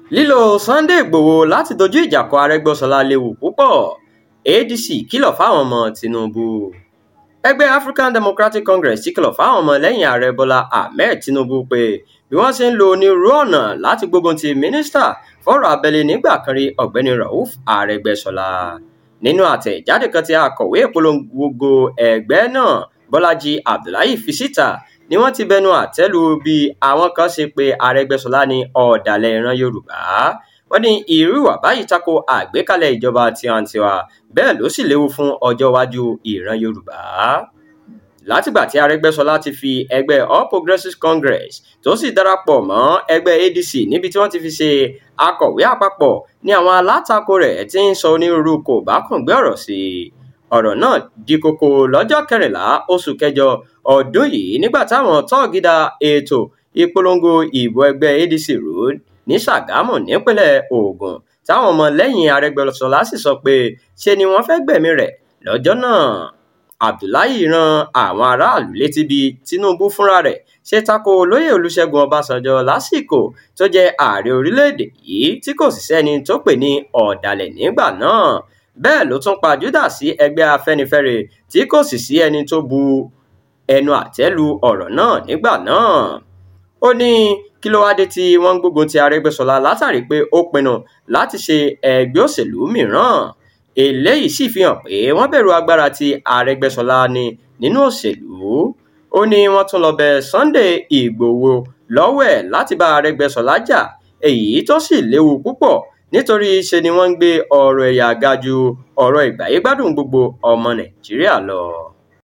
Lílo Sunday Igboho láti dojú ìjà kọ Arẹ́gbẹ́ṣọlá léwu púpọ̀. ADC kìlọ̀ fáwọn ọmọ Tinubu. Ẹgbẹ́ African Democratic Congress ti kìlọ̀ fáwọn ọmọ lẹ́yìn ààrẹ Bọ́lá Ahmed Tinubu pé bí wọ́n ṣe ń lo onírúurú ọ̀nà láti gbógun ti mínísítà fọ́rọ̀ abẹ́lé nígbà kan rí ọ̀gbẹ́ni Rauf Arẹ́gbẹ́ṣọlá. Nínú àtẹ̀jáde kan tí akọ̀wé ìpolongo ẹgbẹ́ náà Bọ́lájí Abdullahi fi síta ni wọ́n ti bẹnu àtẹ́ lu bí àwọn kan ṣe pé Arẹ́gbẹ́ṣọlá ní ọ̀dàlẹ̀ ìran Yorùbá. Wọ́n ní irú ìwà báyìí tako àgbékalẹ̀ ìjọba tiwantiwa bẹ́ẹ̀ ló sì léwu fún ọjọ́ iwájú ìran Yorùbá. Látìgbà tí Arẹ́gbẹ́ṣọlá ti fi ẹgbẹ́ All Progressives Congress tó sì darapọ̀ mọ́ ẹgbẹ́ ADC níbi tí wọ́n ti fi ṣe akọ̀wé àpapọ̀ ní àwọn alátakò rẹ̀ ti ń sọ onírúurú kò bá kùn gbé ọ̀rọ̀ sí i. Ọ̀rọ̀ náà di kókó lọ́jọ́ 14 oṣù kẹjọ ọdún yìí nígbà táwọn tọ́ọ̀gì da ètò ìpolongo ìbò ẹgbẹ́ ADC rú ní Ṣàgámù nípínlẹ̀ Ògùn táwọn ọmọ lẹ́yìn Arẹ́gbẹ́ṣọlá sì sọ pé ṣe ni wọ́n fẹ́ gbẹ̀mí rẹ̀ lọ́jọ́ náà. Abdullahi ran àwọn aráàlú létí bí Tinubu fúnra rẹ̀ ṣe tako olóyè Olúṣẹ́gun Ọbásanjọ́ lásìkò tó jẹ́ ààrẹ orílẹ̀-èdè yìí tí kò sì sẹ́ni tó pè ní ọ̀dàlẹ̀ nígbà náà. Bẹ́ẹ̀ ló tún pa Júdà sí ẹgbẹ́ Afẹ́nifẹ́re tí kò sì sí ẹni tó bu ẹnu àtẹ́ lu ọ̀rọ̀ náà nígbà náà. Ó ní kí ló wá dé tí wọ́n ń gbógun ti Arẹ́gbẹ́ṣọlá látàrí pé ó pinnu láti ṣe ẹgbẹ́ òṣèlú mìíràn. Eléyìí sì fi hàn pé wọ́n bẹ̀rù agbára tí Arẹ́gbẹ́ṣọlá ní nínú òṣèlú. Ó ní wọ́n tún lọ bẹ Sunday Igboho lọ́wọ́ ẹ̀ láti bá Arẹ́gbẹ́ṣọlá jà, èyí tó sì léwu púpọ̀ nítorí ṣe ni wọ́n ń gbé ọ̀rọ̀ ẹ̀yà ga ju ọ̀rọ̀ ìgbáyégbádùn gbogbo ọmọ Nàìjíríà lọ.